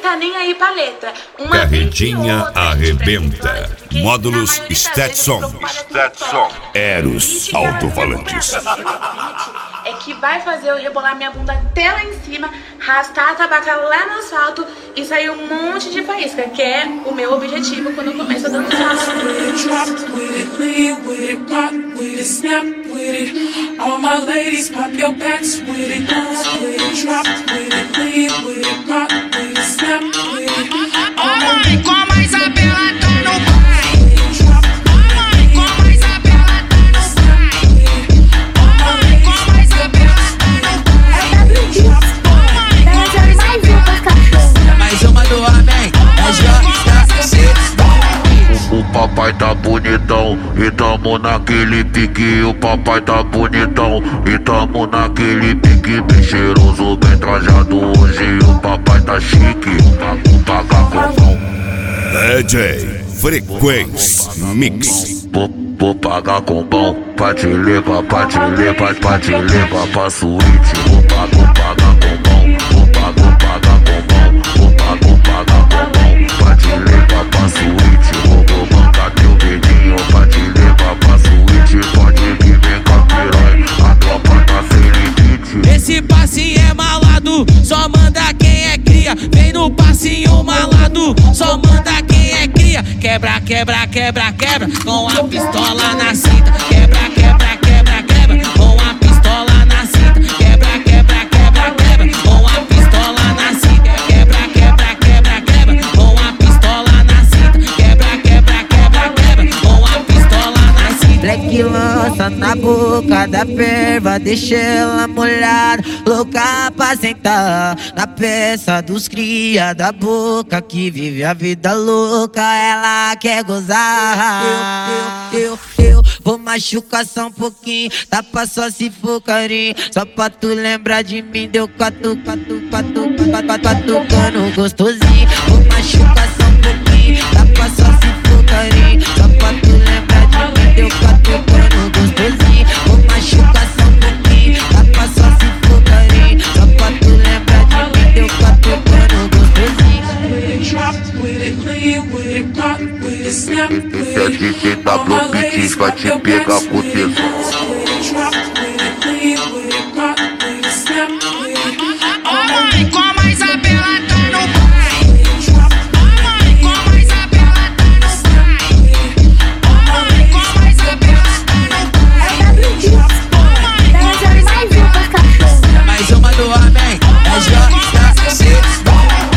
tá nem aí pra letra. Carretinha arrebenta. Módulos Stetson. Eros alto-falantes. É que vai fazer eu rebolar minha bunda até lá em cima, arrastar a tabaca lá no asfalto e sair um monte de faísca, que é o meu objetivo quando eu começo a dançar. All my ladies, pop your backs with it, dance with it, drop with it, lean with it, rock with it, snap with it. Oh mãe, como a Isabela tá no pai. Oh mãe, como a Isabela tá no pai. Oh mãe, como a Isabela tá no pai. Oh mãe, como a Isabela tá no pai. Mais uma do Amém, é JC. O papai tá bonitão e tamo naquele pique. O papai tá bonitão e tamo naquele pique. Bem cheiroso, bem trajado hoje. O papai tá chique, o paga com DJ Frequência Mix. Vou pagar com bom pra te levar, pra te levar, pra te levar pra suíte. Vou pagar com bom, vou pagar com bom, vou pagar com bom pra te levar pra suíte. Vou bancar teu dedinho pra te levar pra suíte. Pode vir, vem com a piranha, a tropa tá sem limite. Esse passinho é malado, só manda quem é cria. Vem no passinho malado, só manda quem é cria. Quebra, quebra, quebra, quebra, com a pistola na cinta. Quebra, quebra, quebra, quebra, com a pistola na cinta. Quebra, quebra, quebra, quebra, com a pistola na cinta. Quebra, quebra, quebra, quebra, com a pistola na cinta. Quebra, quebra, quebra, quebra, com a pistola na cinta. Black lança na boca da perva, deixa ela molhada, louca pra sentar na peça dos cria da boca que vive a vida louca, ela quer gozar. Eu vou machucar só um pouquinho, tapa só se for carinho, só pra tu lembrar de mim, deu quatro cano gostosinho. Vou machucar só um pouquinho, tapa só se for carinho, só pra tu lembrar de mim, deu quatro cano gostosinho. Vou machucar só um pouquinho, tapa só se for carinho, só pra tu lembrar de mim, deu quatro cano gostosinho. Esse é DJ WP vai te pegar com tesão.